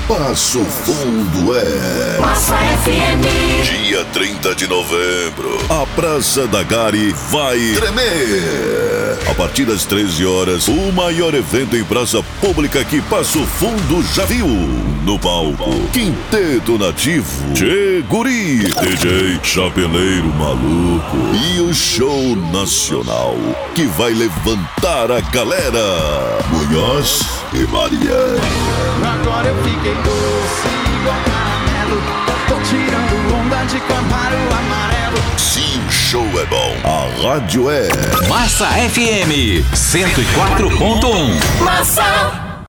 Passo Fundo é Massa FM. Dia 30 de novembro, a Praça da Gari vai tremer. A partir das 13 horas, o maior evento em praça pública que Passo Fundo já viu. No palco, Quinteto Nativo, Tchê Guri, DJ Chapeleiro Maluco e o show nacional que vai levantar a galera. Munhoz e Mariano. Agora eu fiquei doce igual caramelo. Tô tirando onda de Camaro amarelo. Se o show é bom, a rádio é Massa FM 104.1. Massa.